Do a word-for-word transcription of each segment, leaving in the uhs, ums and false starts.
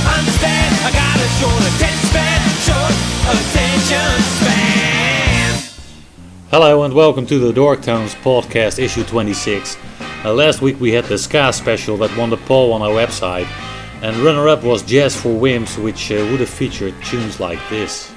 understand. I got a short attention span, short attention span. Hello and welcome to the Dork Tones podcast issue twenty-six. Uh, last week we had the Ska special that won the poll on our website, and runner-up was Jazz for Wimps, which uh, would have featured tunes like this.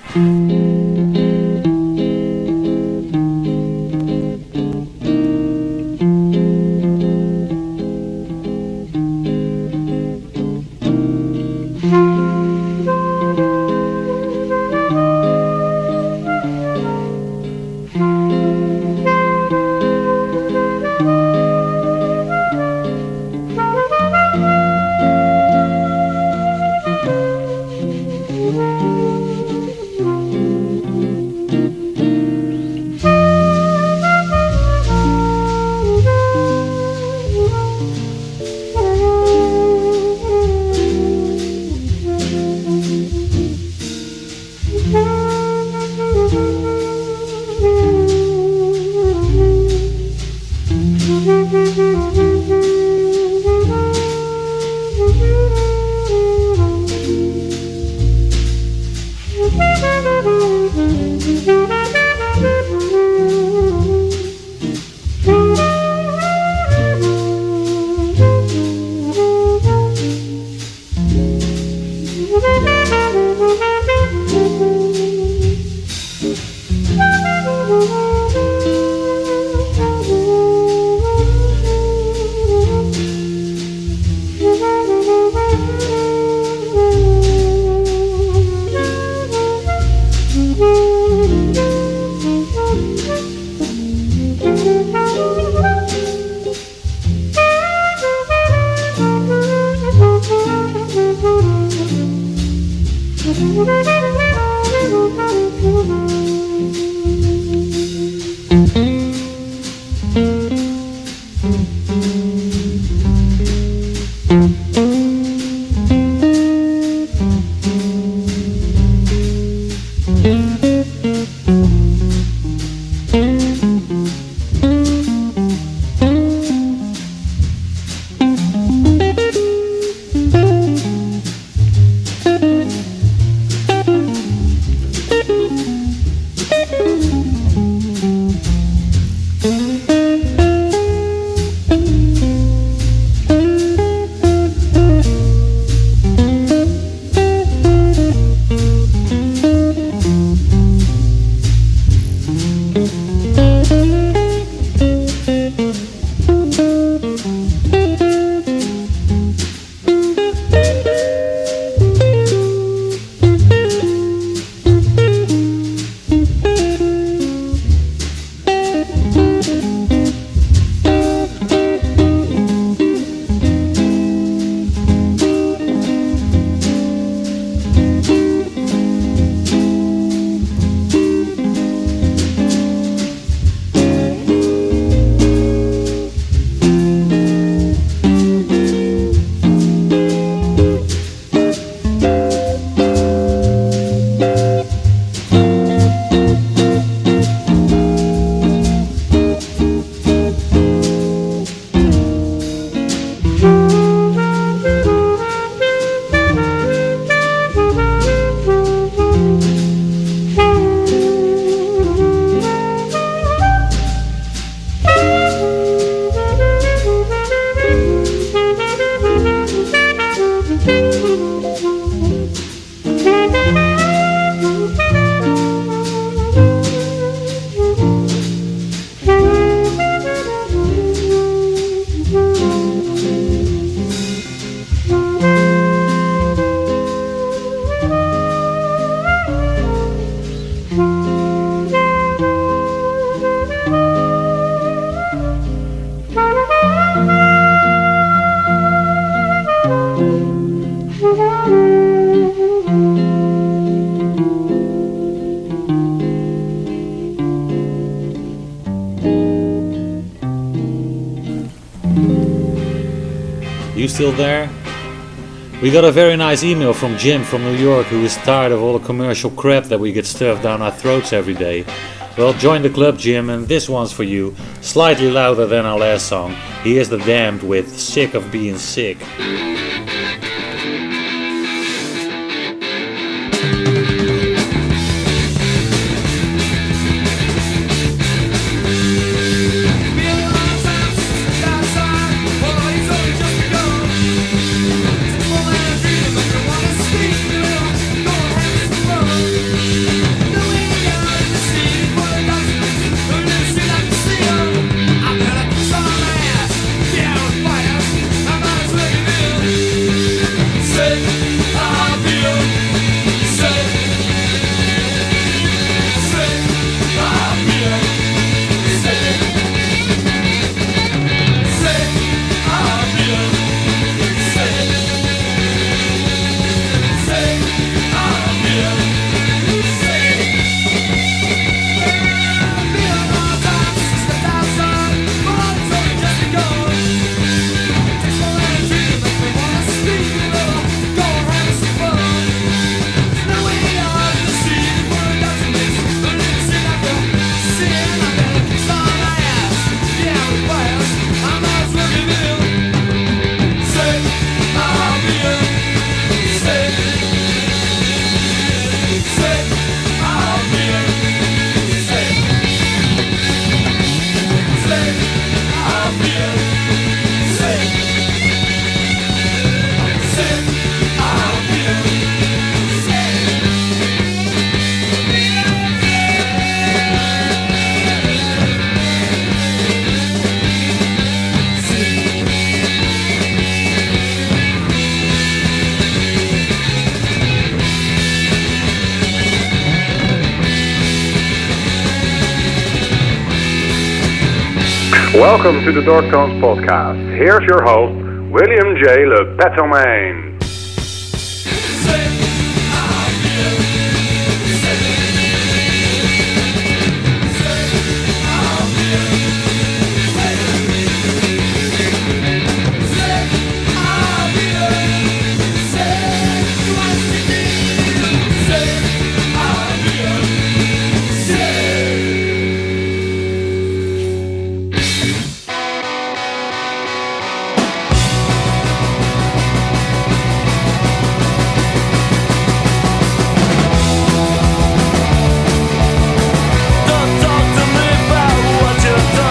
You still there? We got a very nice email from Jim from New York, who is tired of all the commercial crap that we get stuffed down our throats every day. Well, join the club, Jim, and this one's for you. Slightly louder than our last song. Here's The Damned with Sick of Being Sick. Welcome to the Dark Tones podcast. Here's your host, William J. Le Betomain. Don't talk to me about what you've done.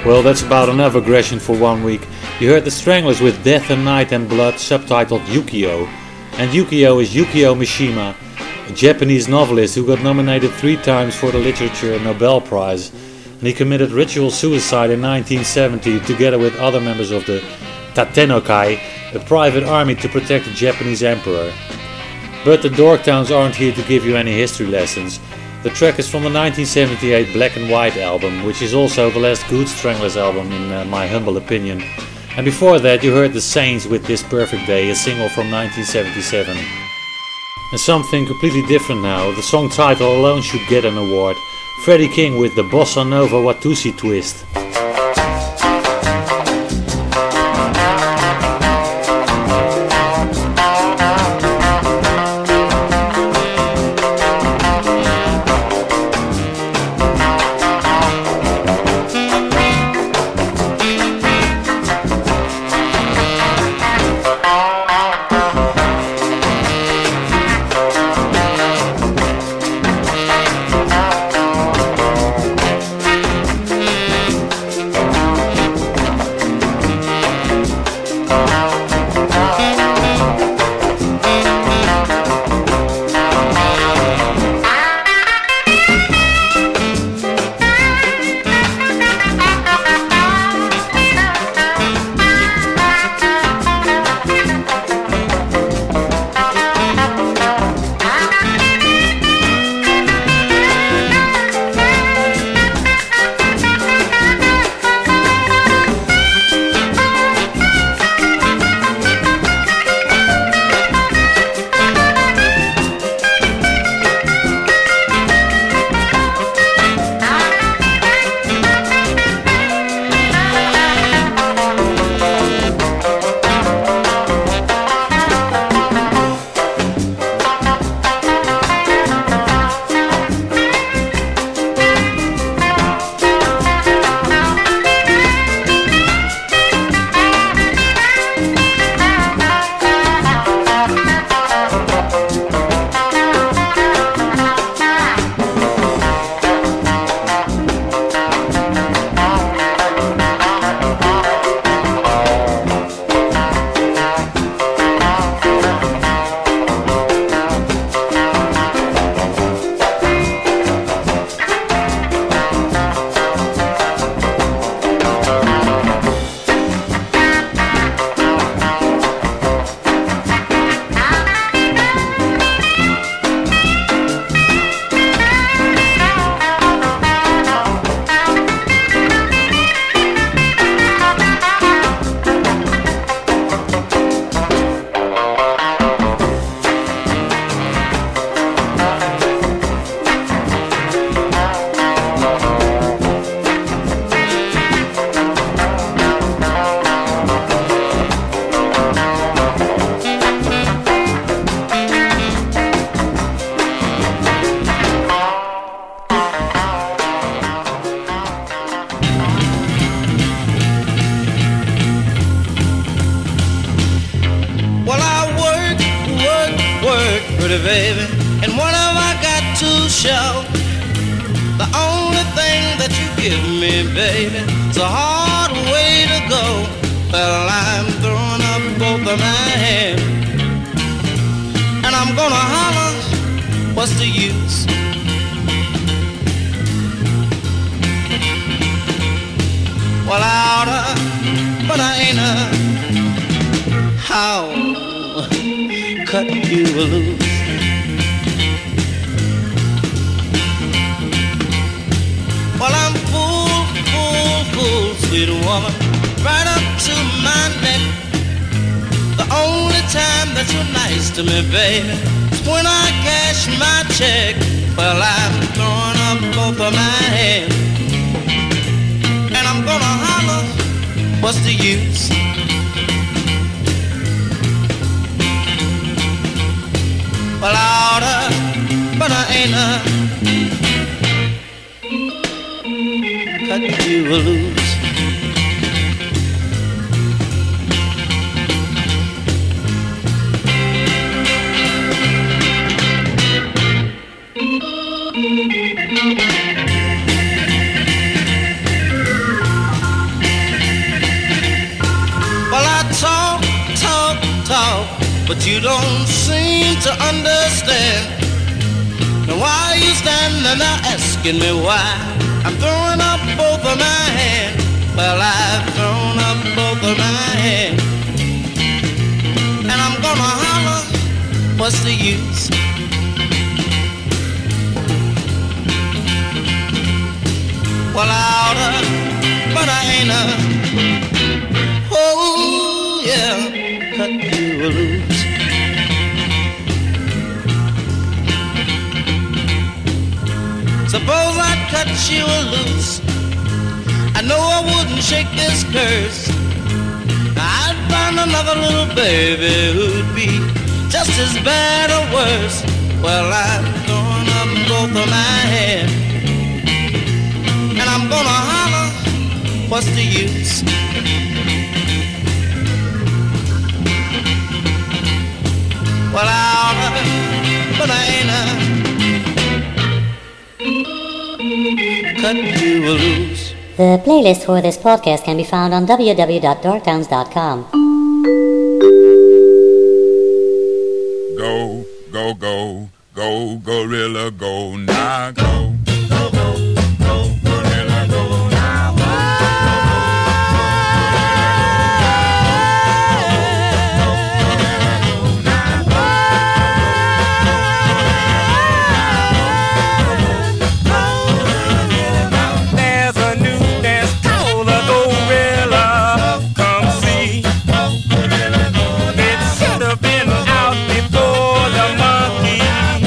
Well, that's about enough aggression for one week. You heard the Stranglers with Death and Night and Blood, subtitled Yukio. And Yukio is Yukio Mishima, a Japanese novelist who got nominated three times for the Literature Nobel Prize. And he committed ritual suicide in nineteen seventy together with other members of the Tatenokai, a private army to protect the Japanese emperor. But the Dorktowns aren't here to give you any history lessons. The track is from the nineteen seventy-eight Black and White album, which is also the last good Stranglers album in uh, my humble opinion. And before that you heard the Saints with This Perfect Day, a single from nineteen seventy-seven. And something completely different now, the song title alone should get an award. Freddie King with the Bossa Nova Watusi Twist. pretty baby, and what have I got to show? The only thing that you give me, baby, it's a hard way to go. Well, I'm throwing up both of my hands, and I'm gonna holler, what's the use? Well, I oughta, but I ain't a how cut you loose. Well, I'm full, full, full, sweet woman, right up to my neck. The only time that you're nice to me, baby, is when I cash my check. Well, I'm throwing up both of my hands, and I'm gonna holler, what's the use? Well, I oughta, but I ain't a cut you loose. but you don't seem to understand. Now why are you standing there asking me why? I'm throwing up both of my hands. Well, I've thrown up both of my hands, and I'm gonna holler, what's the use? Well, I oughta, but I ain't a. Oh, yeah, cut you loose. Suppose I cut you loose. I know I wouldn't shake this curse. I'd find another little baby who'd be just as bad or worse. Well, I'm throwing up both of my hands, and I'm gonna holler, what's the use? Well, I oughta, but I ain't a cut you loose. The playlist for this podcast can be found on w w w dot dark towns dot com. Go, go, go, go, gorilla, go, now go. Go, go, go, gorilla, go, now go. There's a new dance called a gorilla. Come see. It should have been out before the monkey.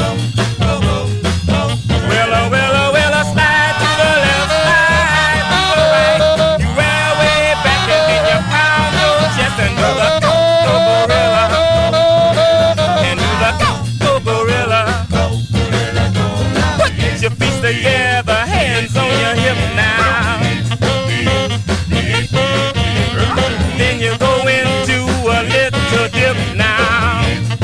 Well, uh, well, uh, well, uh, slide to the left, slide to the right. You wear way back and then you pound your chest and do the go, go gorilla. And do the go, go gorilla. Put your feet together, hands on your hip now. Then you go into a little dip now.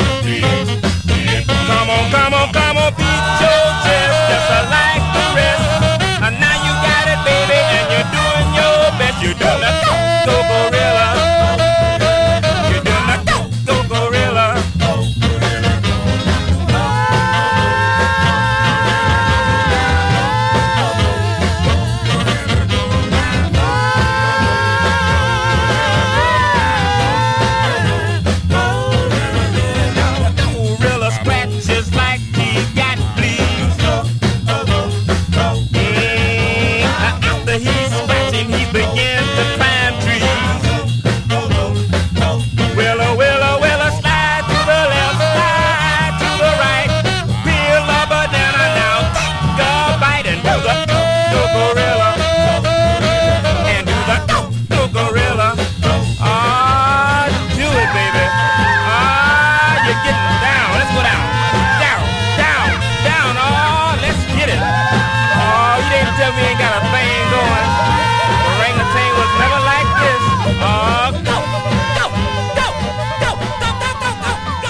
Come on, come on, come on, beat your chest just like the rest. And now you got it, baby, and you're doing your best. You're doing the go, go gorilla. You're doing the go, go gorilla. Gorilla scratches like he got fleas. Mm, after he's scratching, he begins to climb trees. Well, oh, well, oh, well, oh, slide to the left, slide to the right. Peel a banana now, take a bite and do the go, go gorilla. And do the go, go gorilla. Ah, do it, baby. Ah, you're getting down. Let's go down. Down, down, down. Oh, let's get it. Oh, you didn't tell me you ain't got a thing going. Orangutan was never like this. Oh, go, go, go, go, go, go, go, go, go.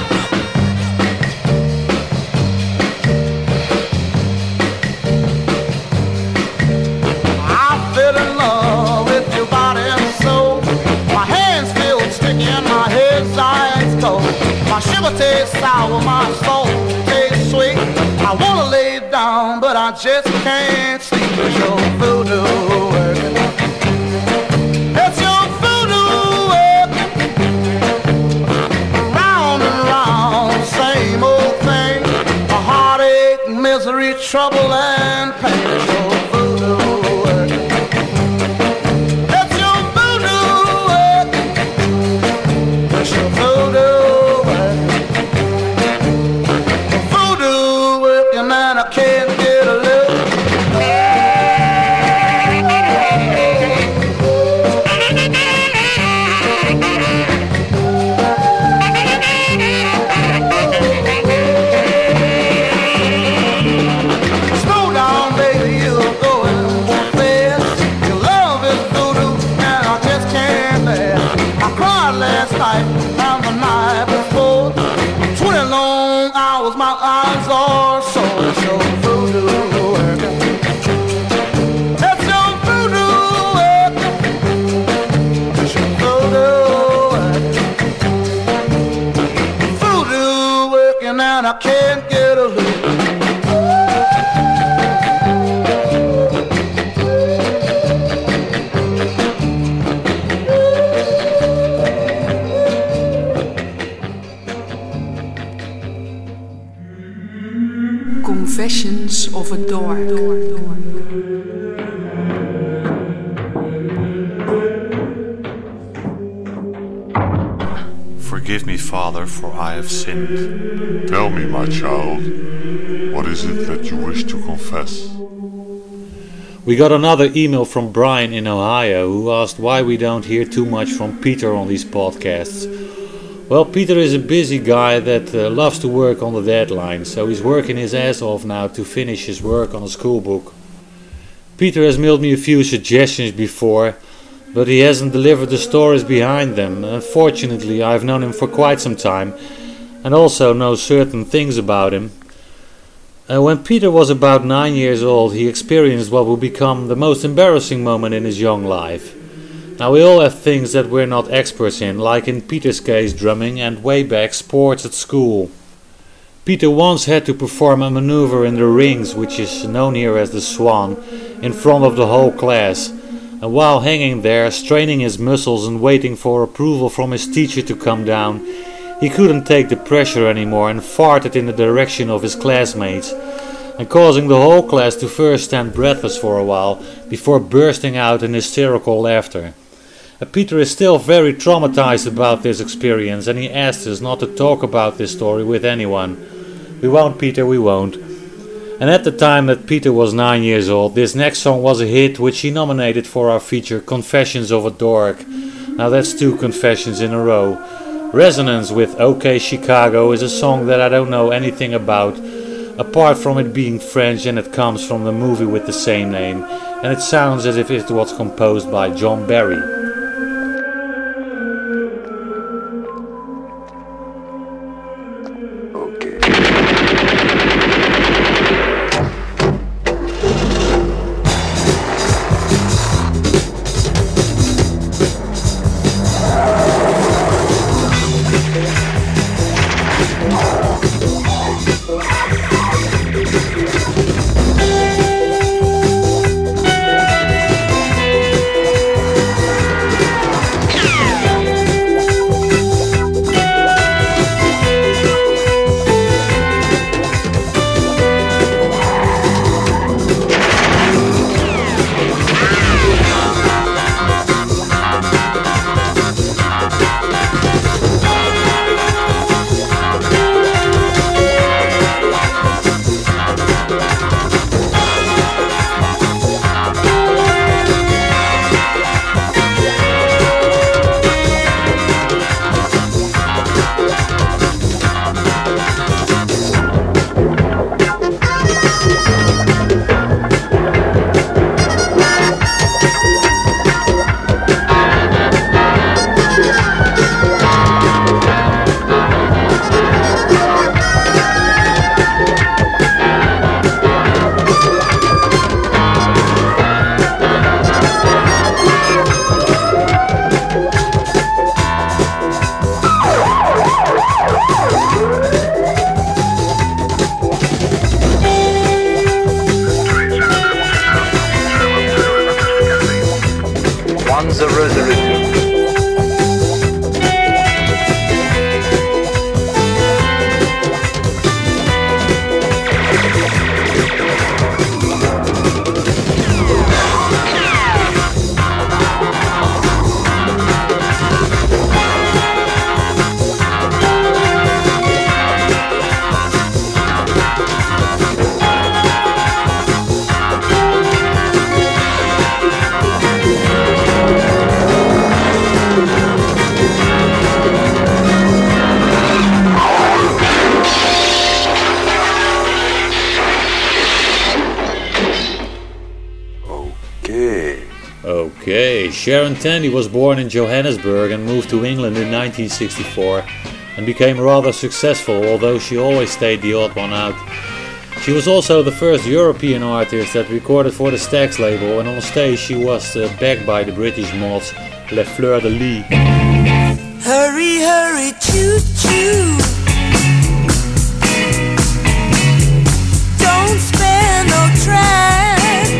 I fell in love with your body and soul. My hands feel sticky and my head's ice cold. My shiver tastes sour, my soul tastes sweet. I wanna lay down, but I just can't sleep. It's your voodoo working. It's your voodoo working. Round and round, same old thing. A heartache, misery, trouble and pain. It's your voodoo working. It's your voodoo working. It's your voodoo working. Voodoo working and I can't get a look. Snow confessions of a dork. Forgive me, Father, for I have sinned. Tell me, my child, what is it that you wish to confess? We got another email from Brian in Ohio who asked why we don't hear too much from Peter on these podcasts. Well, Peter is a busy guy that uh, loves to work on the deadline, so he's working his ass off now to finish his work on a school book. Peter has mailed me a few suggestions before, but he hasn't delivered the stories behind them. Unfortunately, I've known him for quite some time and also know certain things about him. Uh, when Peter was about nine years old, he experienced what would become the most embarrassing moment in his young life. Now, we all have things that we're not experts in, like in Peter's case drumming and way back sports at school. Peter once had to perform a maneuver in the rings, which is known here as the swan, in front of the whole class. And while hanging there, straining his muscles and waiting for approval from his teacher to come down, he couldn't take the pressure anymore and farted in the direction of his classmates, and causing the whole class to first stand breathless for a while before bursting out in hysterical laughter. Uh, Peter is still very traumatized about this experience, and he asked us not to talk about this story with anyone. We won't, Peter, we won't. And at the time that Peter was nine years old, this next song was a hit which he nominated for our feature Confessions of a Dork. Now that's two confessions in a row. Resonance with OK Chicago is a song that I don't know anything about, apart from it being French, and it comes from the movie with the same name, and it sounds as if it was composed by John Barry. Okay, Sharon Tandy was born in Johannesburg and moved to England in nineteen sixty-four and became rather successful, although she always stayed the odd one out. She was also the first European artist that recorded for the Stax label, and on stage she was uh, backed by the British mods Les Fleurs de Lis. Hurry, hurry, choo choo. Don't spare no tracks.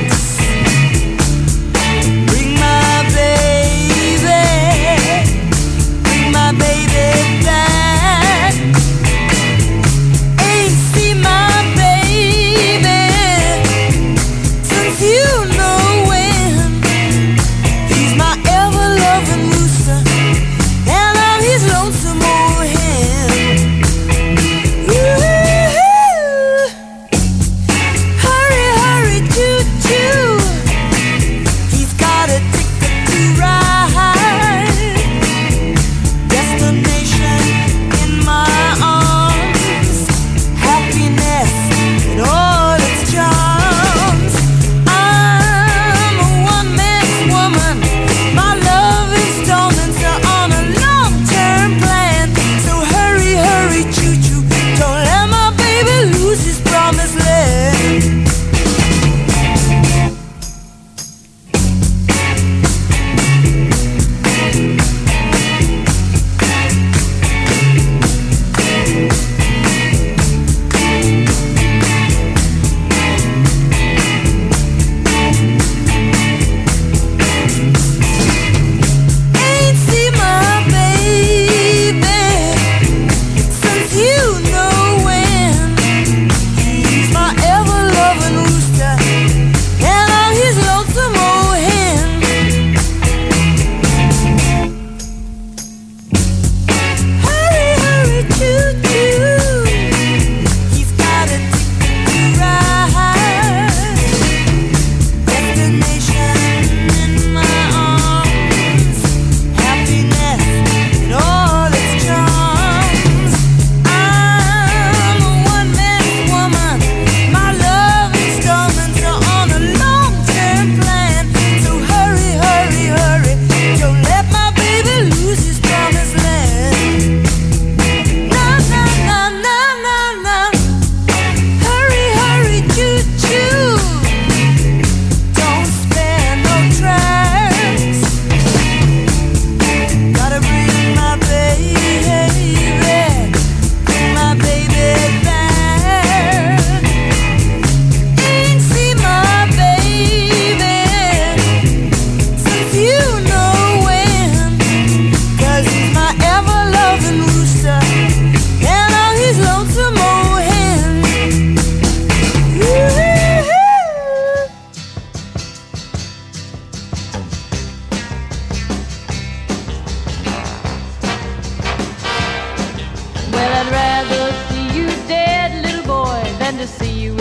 Bring my baby, bring my baby back. Ain't see my baby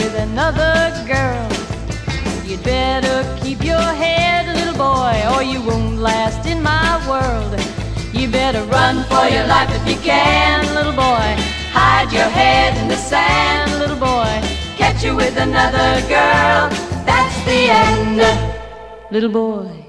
with another girl. You'd better keep your head, little boy, or you won't last in my world. You better run for your life if you can, little boy. Hide your head in the sand, little boy. Catch you with another girl, that's the end, little boy.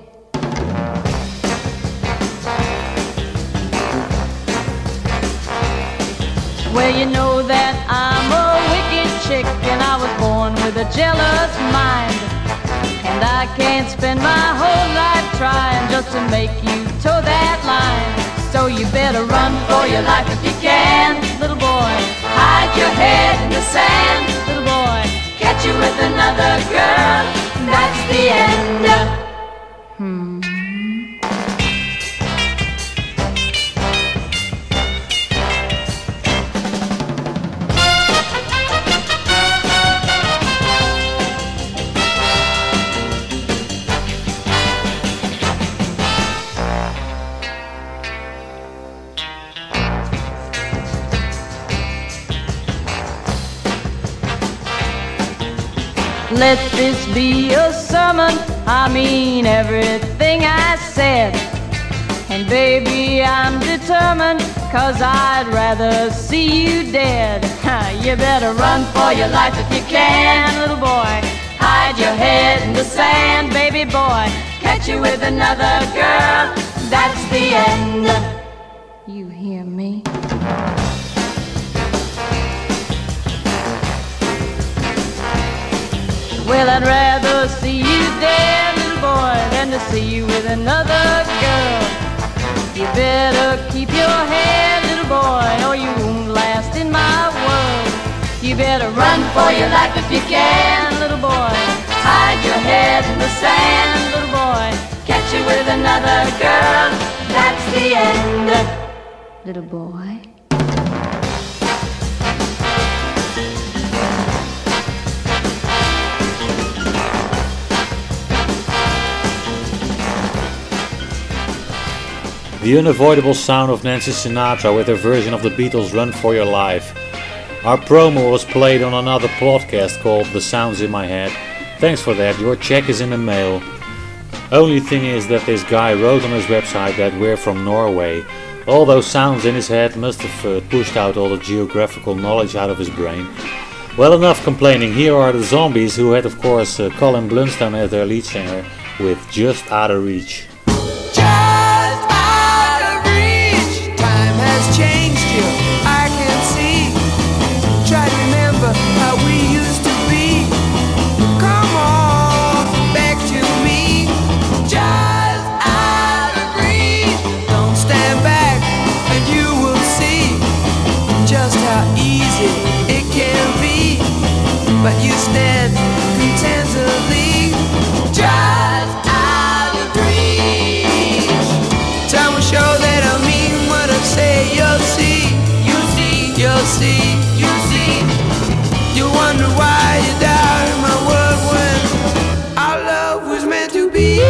Well, you know that I'm a wicked chick, and I was born with a jealous mind. And I can't spend my whole life trying just to make you toe that line. So you better run for your life if you can, little boy. Hide your head in the sand, little boy. Catch you with another girl, that's the end. Hmm. Let this be a sermon, I mean everything I said. And baby, I'm determined, cause I'd rather see you dead. You better run for your life if you can, little boy. Hide your head in the sand, baby boy. Catch you with another girl, that's the end. You hear me? Well, I'd rather see you dead, little boy, than to see you with another girl. You better keep your head, little boy, or you won't last in my world. You better run for your life if you can, little boy. Hide your head in the sand, little boy. Catch you with another girl, that's the end, little boy. The unavoidable sound of Nancy Sinatra with her version of the Beatles' Run For Your Life. Our promo was played on another podcast called The Sounds in My Head. Thanks for that, your check is in the mail. Only thing is that this guy wrote on his website that we're from Norway. All those sounds in his head must have uh, pushed out all the geographical knowledge out of his brain. Well, enough complaining, here are the Zombies, who had of course uh, Colin Blunstone as their lead singer with Just Out of Reach. Changed you, I can see. Try to remember how we used to be. Come on, back to me. Just out of reach. Don't stand back and you will see just how easy it can be. But you stand contentedly. Just out of reach. Time will show that I mean what I say. You'll see, you see, you'll see, you see. You wonder why you doubt my word when our love was meant to be.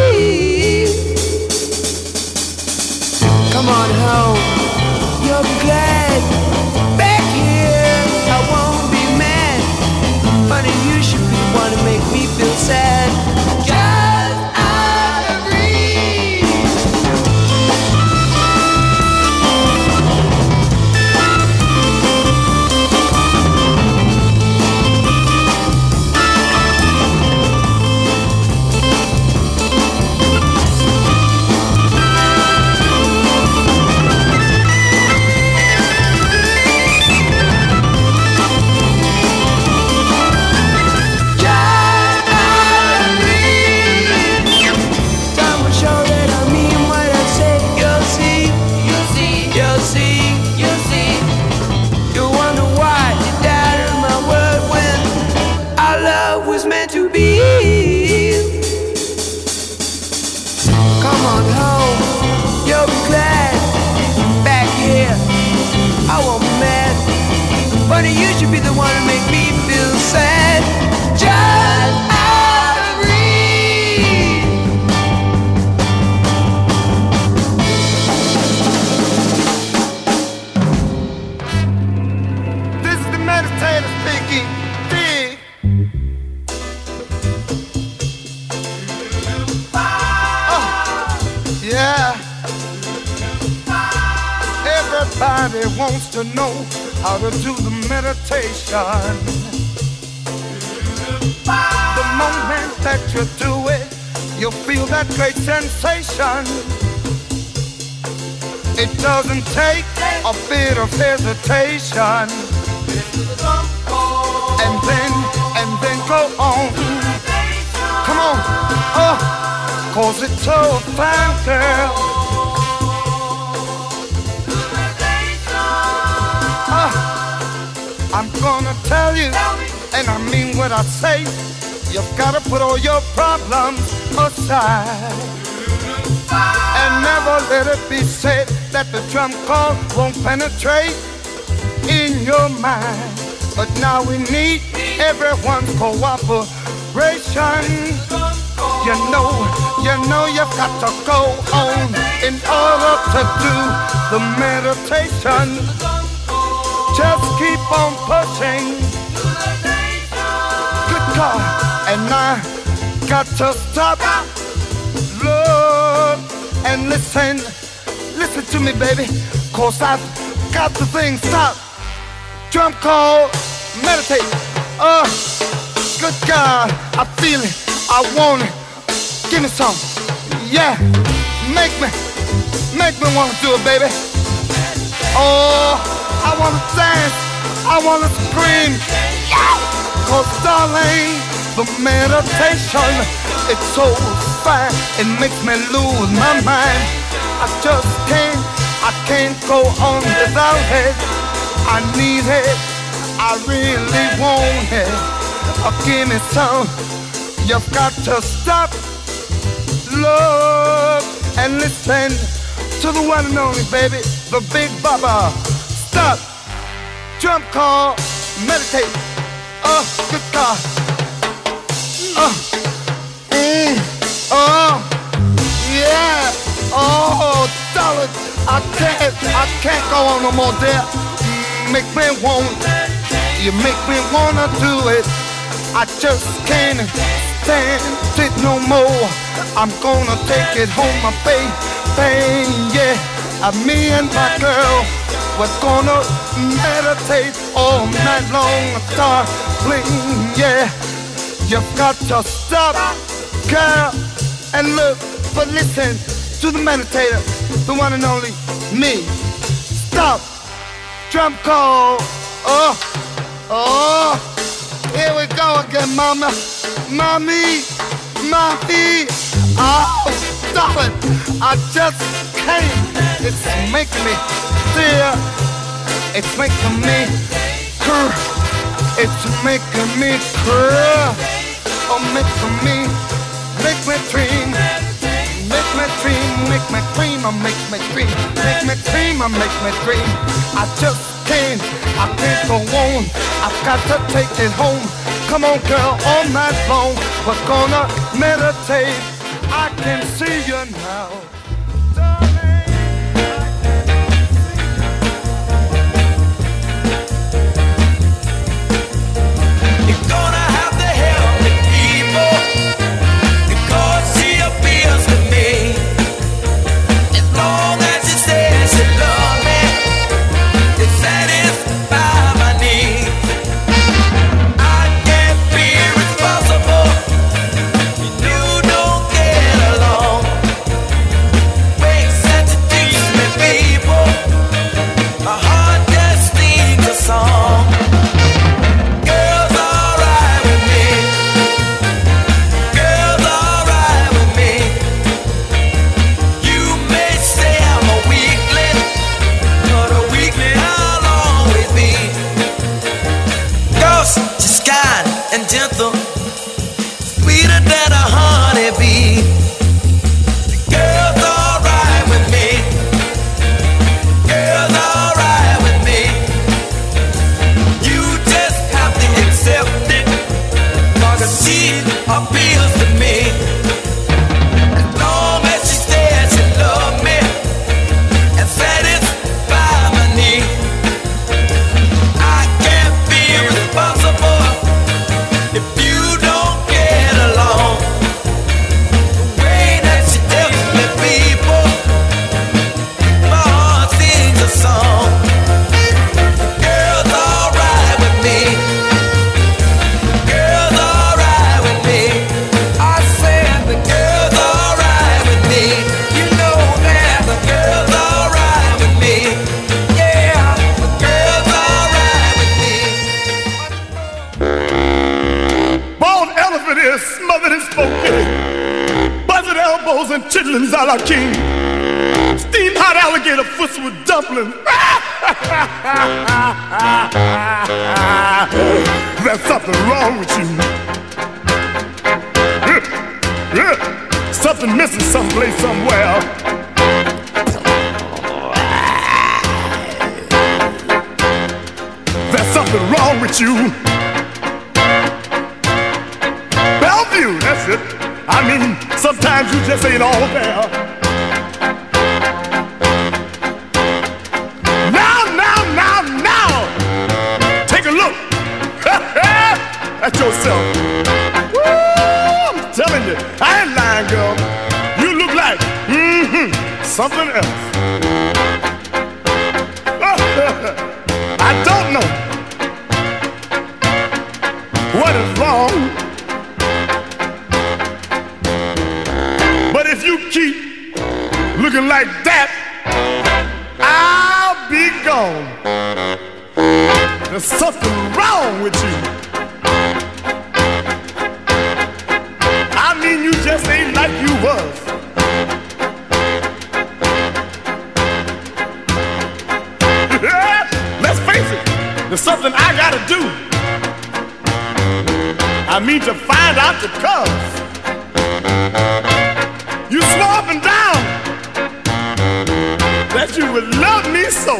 Come on home, you'll be glad. Back here, I won't be mad. Funny, you should be the one to make me feel sad. Just out of reach. Funny, you should be the one to make me feel sad. Just out of reach. This is the meditator speaking. Dig. Everybody wants to know how to do the meditation. The moment that you do it, you'll feel that great sensation. It doesn't take a bit of hesitation. And then, and then go on. Come on, uh, cause it's so fine, girl. Uh, I'm gonna tell you, and I mean what I say. You've gotta put all your problems aside. And never let it be said that the drum call won't penetrate in your mind. But now we need everyone's cooperation. You know, you know you've got to go on in order to do the meditation. Just keep on pushing. Good God, and I got to stop. Look and listen, listen to me, baby, cause I've got the thing stopped. Drum call, meditate. Oh, good God, I feel it, I want it. Give me some, yeah. Make me, make me wanna do it, baby. Oh, I wanna dance, I wanna scream, yeah. Cause darling, the meditation, it's so fine, it makes me lose my mind. I just can't, I can't go on without it. I need it, I really want it. Oh, give me some, you've got to stop. Look and listen to the one and only, baby, the Big Baba. Stop, drum call, meditate. Oh, good God. Oh, mm, oh, yeah. Oh, darling, I can't, I can't go on no more, dear. Make me want, you make me wanna do it. I just can't stand it no more. I'm gonna take it home, my baby, yeah. Uh, me and my girl, we're gonna meditate all night long, darling, yeah. You've got to stop, girl, and look, but listen to the meditator, the one and only me. Stop, drum call, oh, oh, here we go again, mama, mommy, mommy, oh, stop it, I just can't, it's making me dear, it's making me cur, it's making me cur, oh, making me, make me dream, make me dream, make me dream, oh, make me dream, make me dream, oh, make me dream, I just can't, I can't go on, I've got to take it home, come on girl, all night long, we're gonna meditate, I can see you now. elbows and chitlins a la king. Steamed hot alligator foots with dumplings. There's something wrong with you. Yeah, yeah. Something missing someplace, somewhere. There's something wrong with you. Bellevue, that's it. I mean, sometimes you just ain't all there. Now, now, now, now, take a look at yourself. Woo, I'm telling you, I ain't lying, girl. You look like mm-hmm, something else. I don't know what is wrong, but if you keep looking like that, I'll be gone. There's something wrong with you. I mean, you just ain't like you was. Let's face it, there's something I gotta do. I mean to find out the cause. You swore up and down that you would love me so.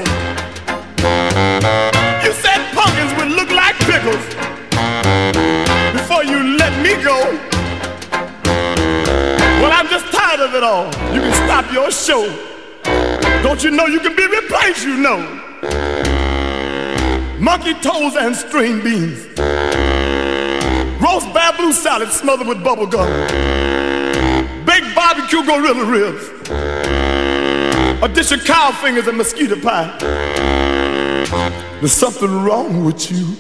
You said pumpkins would look like pickles before you let me go. Well, I'm just tired of it all. You can stop your show. Don't you know you can be replaced, you know. Monkey toes and string beans. Roast bamboo salad smothered with bubble gum. Baked barbecue gorilla ribs. A dish of cow fingers and mosquito pie. There's something wrong with you.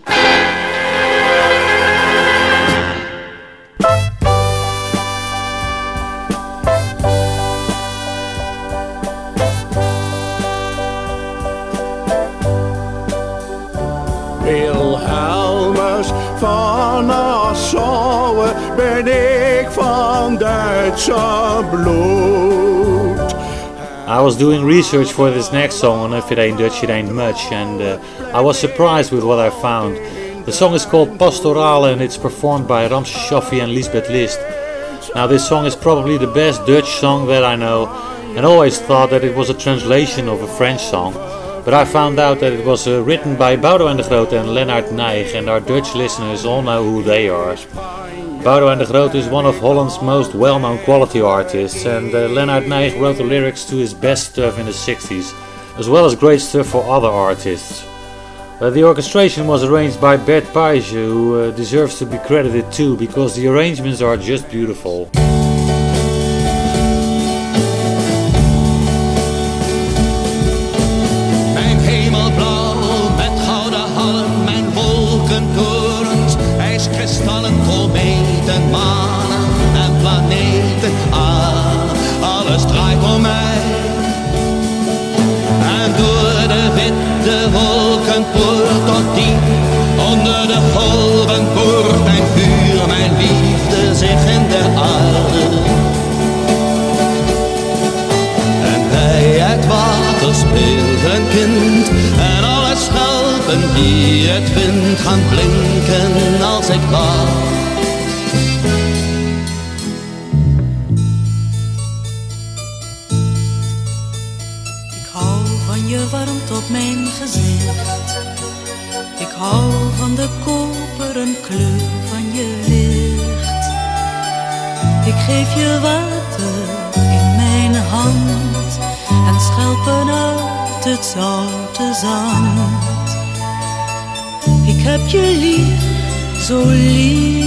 Wilhelmus van Nassau ben ik van Duitse bloed. I was doing research for this next song on If It Ain't Dutch It Ain't Much, and uh, I was surprised with what I found. The song is called Pastorale and it's performed by Ramses Shaffi and Lisbeth List. Now this song is probably the best Dutch song that I know, and always thought that it was a translation of a French song. But I found out that it was uh, written by Boudewijn de Groot and Lennart Nijg, and our Dutch listeners all know who they are. Boudewijn de Groot is one of Holland's most well-known quality artists, and uh, Lennart Nijg wrote the lyrics to his best stuff in the sixties, as well as great stuff for other artists. Uh, the orchestration was arranged by Bert Paige, who uh, deserves to be credited too, because the arrangements are just beautiful. Kristallen, kometen, manen en planeten. Ah, alles draait om mij. En door de witte wolken poort tot diep onder de golven boort mijn vuur, mijn liefde zich in de aarde. En bij het water speelt een kind en alle schelpen die het vindt gaan blinken als ik wacht. Ik hou van je warmte op mijn gezicht. Ik hou van de koperen kleur van je licht. Ik geef je water in mijn hand en schelpen uit het zoute zand. Ik heb je lief, zo lief.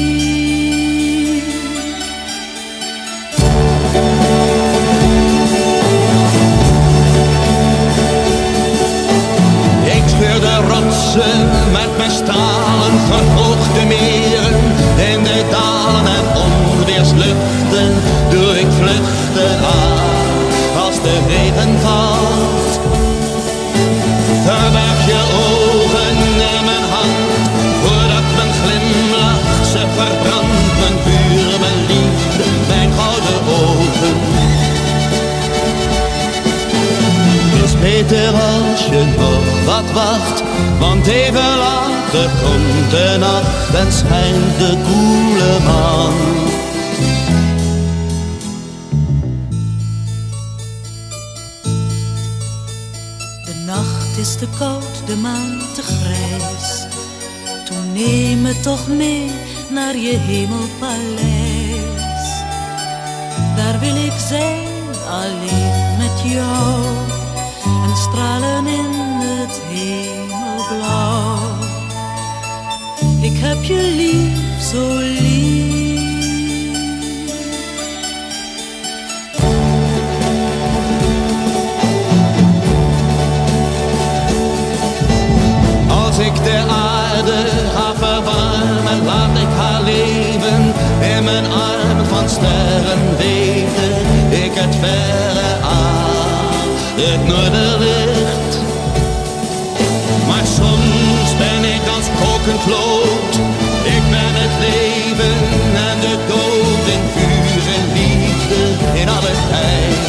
Ik scheur de rotsen met mijn stalen verhoogde meren. In de dalen en onweersluchten doe ik vluchten aan als de regen valt. Verberg je ogen in mijn hand, voordat mijn glimlach ze verbrandt. Mijn vuur, mijn liefde, mijn gouden ogen. beter als je nog wat wacht, want even later komt de nacht en schijnt de koele maan. De nacht is te koud, de maan te grijs. Toen neem me toch mee naar je hemelpaleis. Daar wil ik zijn, alleen met jou, en stralen in het hemelblauw. Ik heb je lief, zo lief. Als ik de aarde ga verwarmen, laat ik haar leven in mijn armen van sterren weten. Ik het verre aan, het noorderlicht. Maar soms ben ik als kokend lood. Ik ben het leven en de dood in vuur en liefde in alle tijd.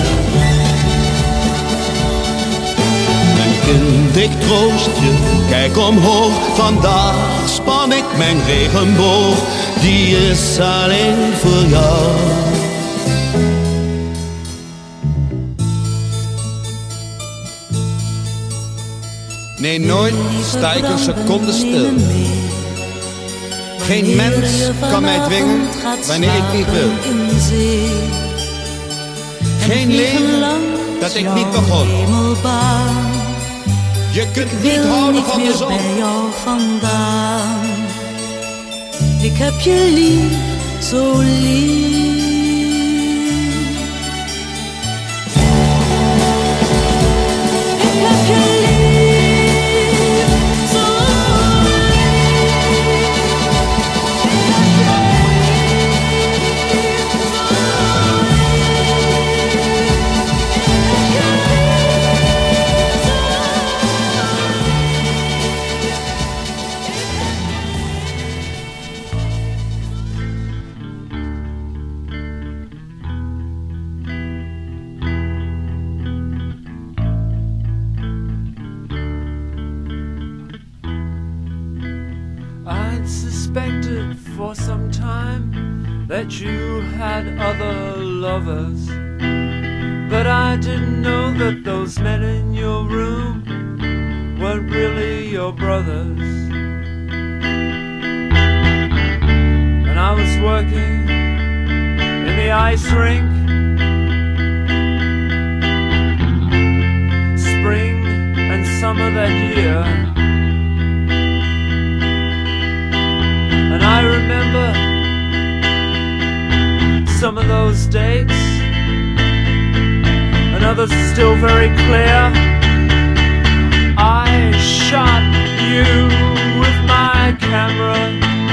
Kind, ik troost je, kijk omhoog. Vandaag span ik mijn regenboog, die is alleen voor jou. Nee, nooit sta ik een seconde stil. Geen mens kan mij dwingen wanneer ik niet wil. Geen leven dat ik niet begon. Je kunt niet houden van de zon. Bij jou vandaan. Ik heb je lief, zo lief. Ik heb je lief, zo for some time that you had other lovers, but I didn't know that those men in your room weren't really your brothers. And I was working in the ice rink, spring and summer that year. And I remember some of those dates, and others are still very clear. I shot you with my camera,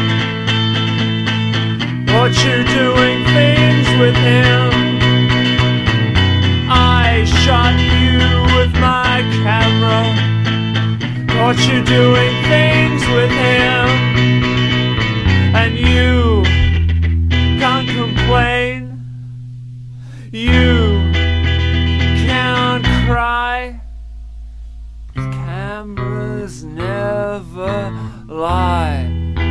caught you doing things with him. I shot you with my camera, caught you doing things with him. And you can't complain, you can't cry, 'cause cameras never lie.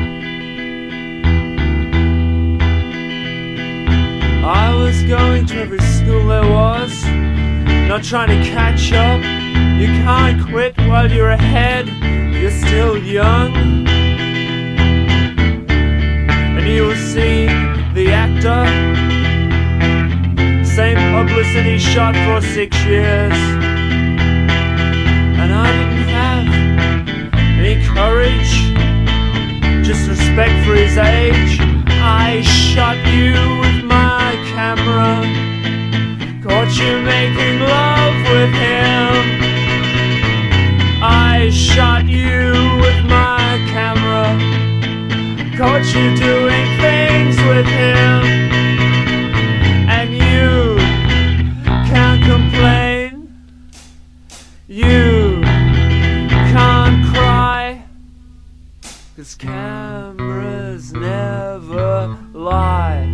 I was going to every school there was, not trying to catch up. You can't quit while you're ahead, you're still young. You will see the actor, same publicity shot for six years. And I didn't have any courage, just respect for his age. I shot you with my camera, caught you making love with him. I shot you with my camera, caught you doing things with him. And you can't complain, you can't cry, 'cause cameras never lie.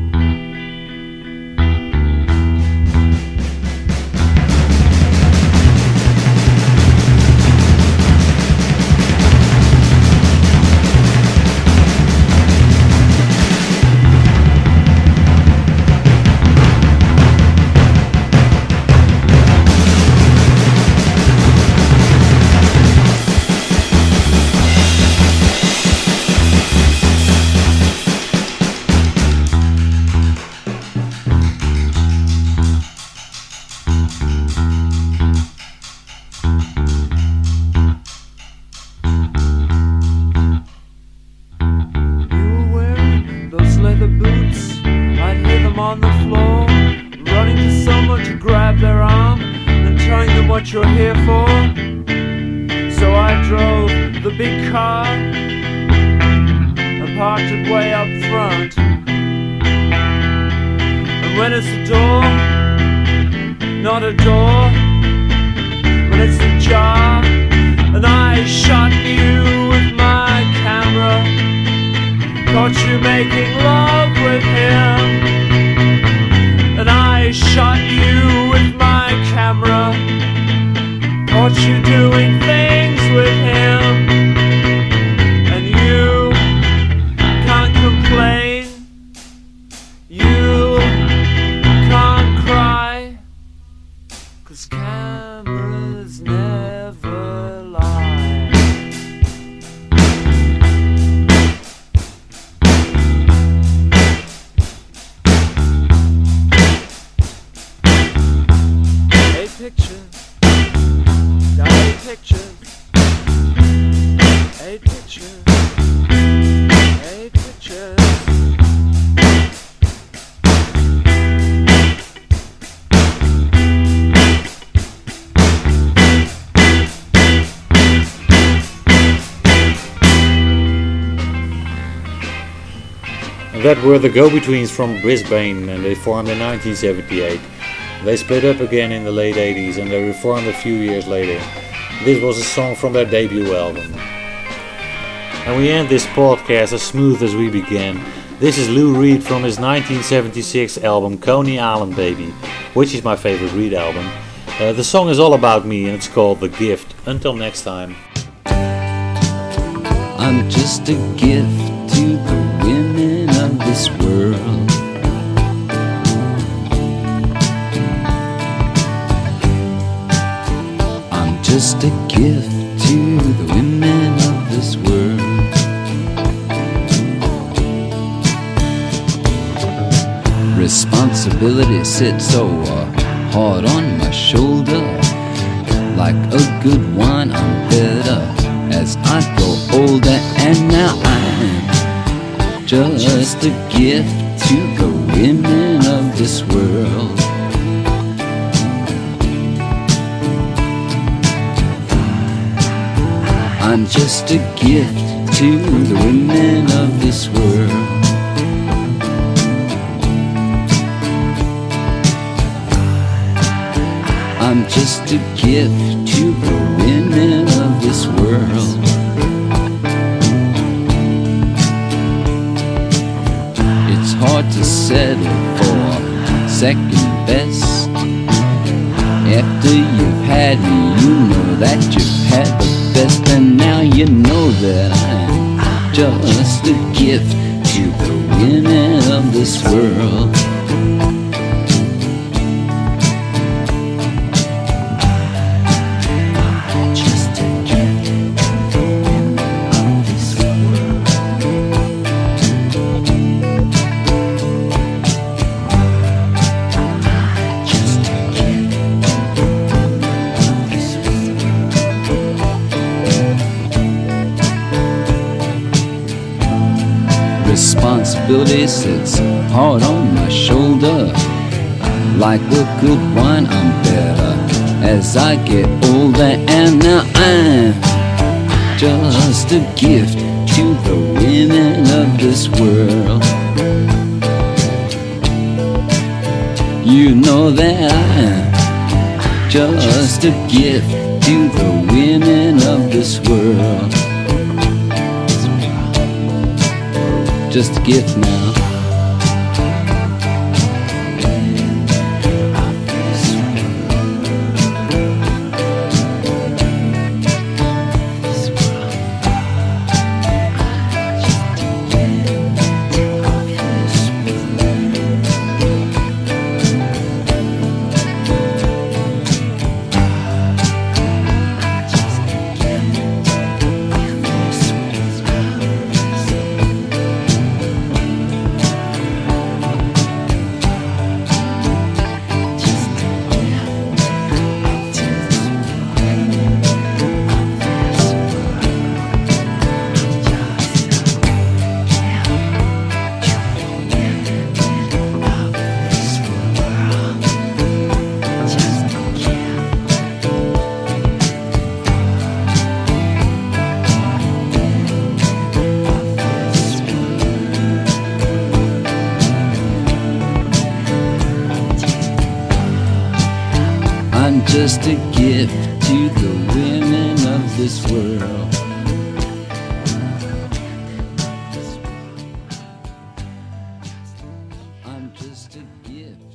what you're here for. So I drove the big car and parked it way up front. And when it's a door, not a door, when it's ajar, and I shot you with my camera, caught you making love with him. And I shot you with my camera, caught you doing things with him. And you can't complain, you can't cry, 'cause cameras never lie. Eight pictures, got eight pictures, eight pictures, eight pictures. That were the Go-Betweens from Brisbane, and they formed in nineteen seventy-eight. They split up again in the late eighties and they reformed a few years later. This was a song from their debut album. And we end this podcast as smooth as we began. This is Lou Reed from his nineteen seventy-six album Coney Island Baby, which is my favorite Reed album. Uh, the song is all about me and it's called The Gift. Until next time. I'm just a gift to the women of this world. I'm just a gift to the women of this world. Responsibility sits so uh, hard on my shoulder. Like a good wine, I'm better as I grow older, and now I'm just a gift to the women of this world. I'm just a gift to the women of this world. I'm just a gift to the women of this world. It's hard to settle for second best. After you've had me, you know that you've had the best. And now you know that I'm just a gift to the women of this world. Responsibility sits hard on my shoulder. Like a good wine, I'm better as I get older, and now I'm just a gift to the women of this world. You know that I'm just a gift to the women of this world. Just a gift now. I'm just a gift to the women of this world. I'm just a gift.